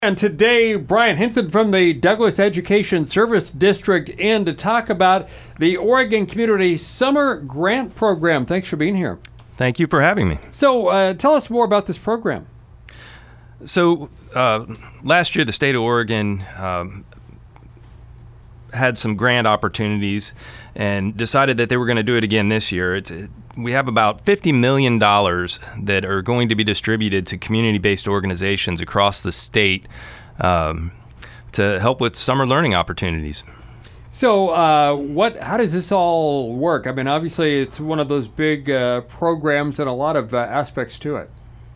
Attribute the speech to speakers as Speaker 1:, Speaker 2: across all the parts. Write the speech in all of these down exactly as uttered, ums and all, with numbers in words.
Speaker 1: And today, Brian Hinson from the Douglas Education Service District in to talk about the Oregon Community Summer Grant Program. Thanks for being here.
Speaker 2: Thank you for having me.
Speaker 1: So uh, tell us more about this program.
Speaker 2: So uh, last year, the state of Oregon um, had some grant opportunities and decided that they were going to do it again this year. It's, we have about fifty million dollars that are going to be distributed to community-based organizations across the state um, to help with summer learning opportunities.
Speaker 1: So uh, what? How does this all work? I mean, obviously, it's one of those big uh, programs and a lot of uh, aspects to it.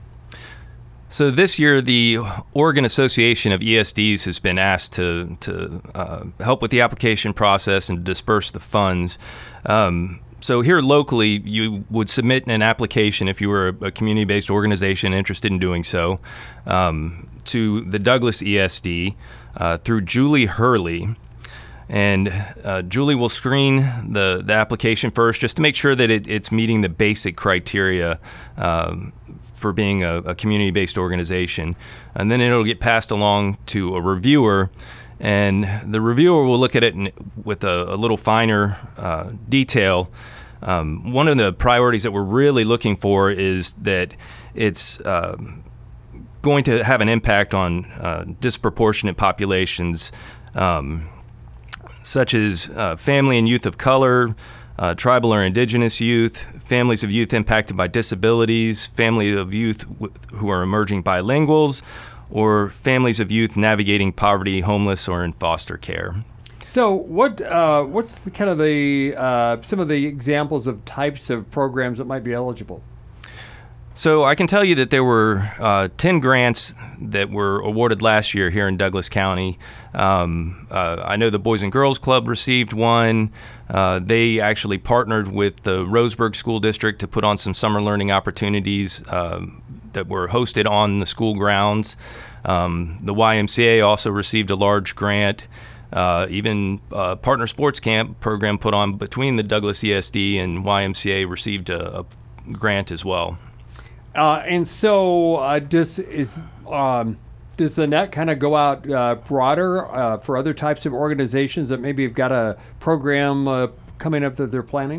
Speaker 2: So this year, the Oregon Association of E S Ds has been asked to to uh, help with the application process and disperse the funds. Um, so here locally, you would submit an application if you were a, a community-based organization interested in doing so um, to the Douglas E S D uh, through Julie Hurley. And uh, Julie will screen the, the application first just to make sure that it, it's meeting the basic criteria um, for being a, a community-based organization. And then it'll get passed along to a reviewer, and the reviewer will look at it in, with a, a little finer uh, detail. Um, one of the priorities that we're really looking for is that it's uh, going to have an impact on uh, disproportionate populations, um, such as uh, family and youth of color, Uh, tribal or indigenous youth, families of youth impacted by disabilities, families of youth w- who are emerging bilinguals, or families of youth navigating poverty, homeless, or in foster care.
Speaker 1: So what? Uh, what's the, kind of the uh, some of the examples of types of programs that might be eligible?
Speaker 2: So I can tell you that there were uh, ten grants that were awarded last year here in Douglas County. Um, uh, I know the Boys and Girls Club received one. Uh, they actually partnered with the Roseburg School District to put on some summer learning opportunities uh, that were hosted on the school grounds. Um, the Y M C A also received a large grant. Uh, even uh, Partner Sports Camp program put on between the Douglas E S D and Y M C A received a, a grant as well.
Speaker 1: Uh, and so, uh, does is um, does the net kind of go out uh, broader uh, for other types of organizations that maybe have got a program uh, coming up that they're planning?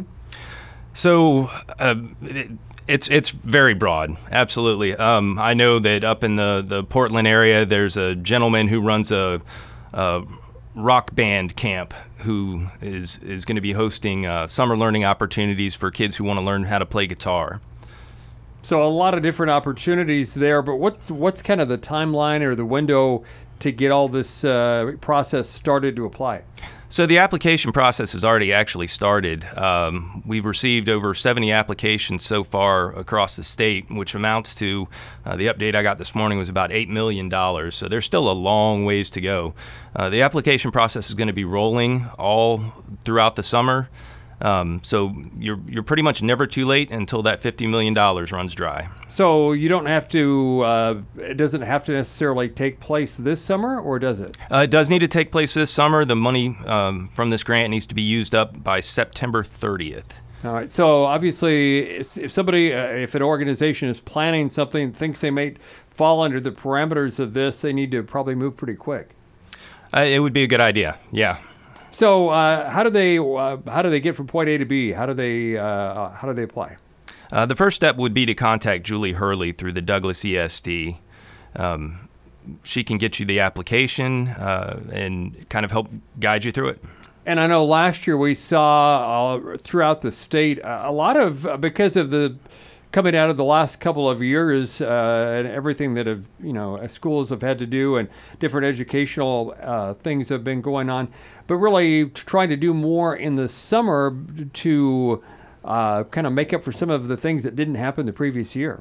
Speaker 2: So uh, it, it's it's very broad, absolutely. Um, I know that up in the, the Portland area, there's a gentleman who runs a, a rock band camp who is is going to be hosting uh, summer learning opportunities for kids who want to learn how to play guitar.
Speaker 1: So a lot of different opportunities there, but what's what's kind of the timeline or the window to get all this uh, process started to apply?
Speaker 2: So the application process has already actually started. Um, we've received over seventy applications so far across the state, which amounts to, uh, the update I got this morning was about eight million dollars. So there's still a long ways to go. Uh, the application process is going to be rolling all throughout the summer. Um, so you're you're pretty much never too late until that fifty million dollars runs dry.
Speaker 1: So you don't have to, uh, it doesn't have to necessarily take place this summer, or does it?
Speaker 2: Uh, it does need to take place this summer. The money um, from this grant needs to be used up by September thirtieth.
Speaker 1: All right. So obviously, if, if somebody, uh, if an organization is planning something, thinks they may fall under the parameters of this, they need to probably move pretty quick.
Speaker 2: Uh, it would be a good idea, yeah.
Speaker 1: So uh, how do they uh, how do they get from point A to B? How do they uh, how do they apply?
Speaker 2: Uh, the first step would be to contact Julie Hurley through the Douglas E S D. Um, she can get you the application uh, and kind of help guide you through it.
Speaker 1: And I know last year we saw uh, throughout the state uh, a lot of uh, because of the coming out of the last couple of years uh, and everything that have you know schools have had to do and different educational uh, things have been going on, but really trying to do more in the summer to uh, kind of make up for some of the things that didn't happen the previous year.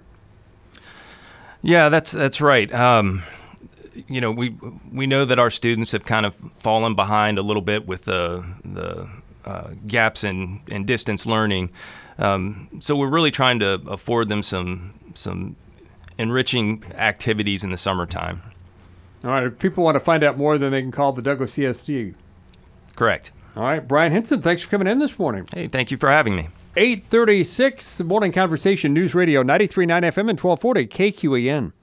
Speaker 2: Yeah, that's that's right. Um, you know, we we know that our students have kind of fallen behind a little bit with the the uh, gaps in, in distance learning. Um, so we're really trying to afford them some some enriching activities in the summertime.
Speaker 1: All right. If people want to find out more, then they can call the Douglas E S D.
Speaker 2: Correct.
Speaker 1: All right. Brian Hinson, thanks for coming in this morning.
Speaker 2: Hey, thank you for having me.
Speaker 1: eight thirty-six, the Morning Conversation, News Radio, ninety-three point nine F M and twelve forty K Q E N.